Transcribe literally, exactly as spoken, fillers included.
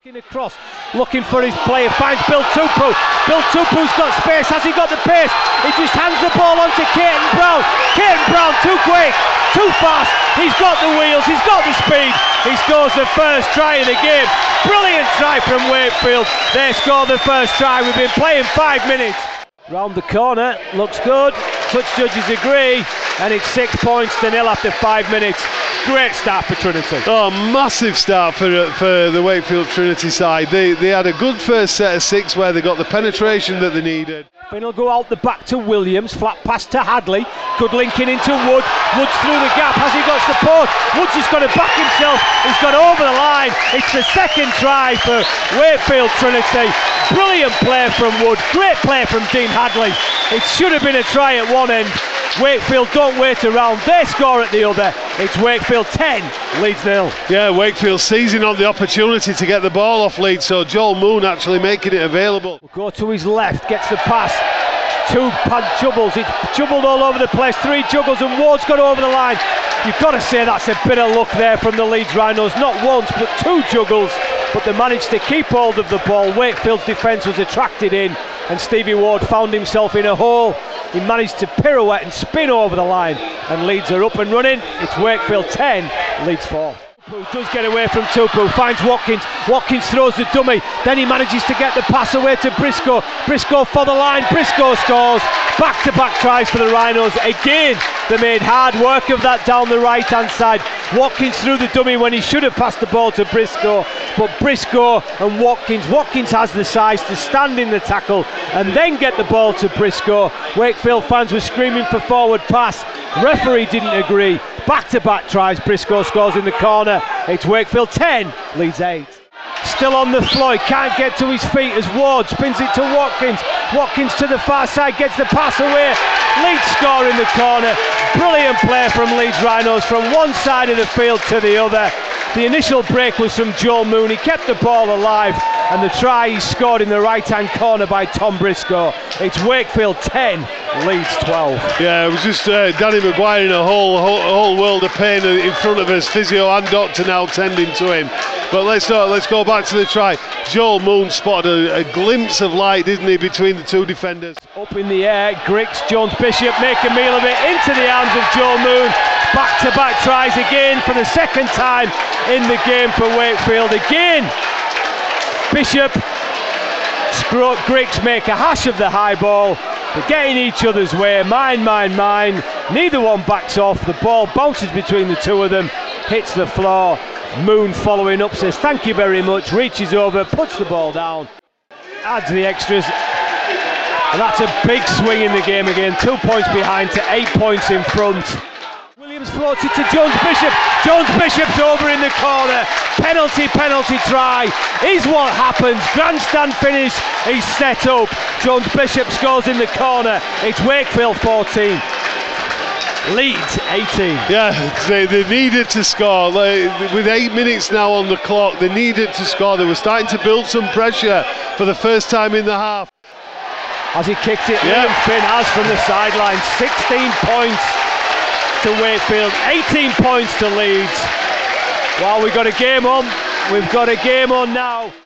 Across, looking for his player, finds Bill Tupou. Bill Tupou's got space, has he got the pace? He just hands the ball on to Caton Brown. Caton Brown too quick, too fast, he's got the wheels, he's got the speed. He scores the first try of the game. Brilliant try from Wakefield. They score the first try, we've been playing five minutes. Round the corner, looks good, touch judges agree, and it's six points to nil after five minutes. Great start for Trinity. Oh, massive start for for the Wakefield Trinity side. They they had a good first set of six where they got the penetration that they needed. Finn will go out the back to Williams, flat pass to Hadley, good linking into Wood. Wood's through the gap, has he got support? Wood's just got to back himself, he's got over the line. It's the second try for Wakefield Trinity. Brilliant play from Wood, great play from Dean Hadley. It should have been a try at one end. Wakefield don't wait around, they score at the other. It's Wakefield ten, Leeds nil. Yeah, Wakefield seizing on the opportunity to get the ball off Leeds, so Joel Moon actually making it available. We'll go to his left, gets the pass. Two pad jubbles, it's juggled all over the place, three juggles and Ward's got over the line. You've got to say that's a bit of luck there from the Leeds Rhinos, not once but two juggles, but they managed to keep hold of the ball. Wakefield's defence was attracted in and Stevie Ward found himself in a hole. He managed to pirouette and spin over the line and Leeds are up and running. It's Wakefield ten, Leeds four. Tupou does get away from Tupou, finds Watkins, Watkins throws the dummy, then he manages to get the pass away to Briscoe, Briscoe for the line, Briscoe scores, back to back tries for the Rhinos. Again they made hard work of that down the right hand side. Watkins threw the dummy when he should have passed the ball to Briscoe, but Briscoe and Watkins, Watkins has the size to stand in the tackle and then get the ball to Briscoe. Wakefield fans were screaming for forward pass, referee didn't agree. Back to back tries, Briscoe scores in the corner. It's Wakefield ten, Leeds eight. Still on the floor, he can't get to his feet as Ward spins it to Watkins. Watkins to the far side, gets the pass away. Leeds score in the corner. Brilliant play from Leeds Rhinos from one side of the field to the other. The initial break was from Joel Moon, he kept the ball alive, and the try he scored in the right hand corner by Tom Briscoe. It's Wakefield ten, Leeds twelve. Yeah, it was just uh, Danny Maguire in a whole, whole whole world of pain in front of us, physio and doctor now tending to him. But let's uh, let's go back to the try. Joel Moon spotted a, a glimpse of light, didn't he, between the two defenders. Up in the air, Griggs, Jones Bishop make a meal of it into the arms of Joel Moon. Back to back tries again for the second time in the game for Wakefield. Again Bishop, Griggs make a hash of the high ball. They're getting each other's way, mine, mine, mine. Neither one backs off, the ball bounces between the two of them, hits the floor. Moon following up says thank you very much, reaches over, puts the ball down, adds the extras, and that's a big swing in the game again. Two points behind to eight points in front. Williams floats it to Jones Bishop. Jones Bishop's over in the corner. Penalty, penalty try is what happens. Grandstand finish, he's set up. Jones Bishop scores in the corner. It's Wakefield fourteen, Leeds eighteen. Yeah, they, they needed to score. Like, with eight minutes now on the clock, they needed to score. They were starting to build some pressure for the first time in the half. Has he kicked it? Yeah. Liam Finn has from the sideline. sixteen points to Wakefield, eighteen points to Leeds. Well, we've got a game on. We've got a game on now.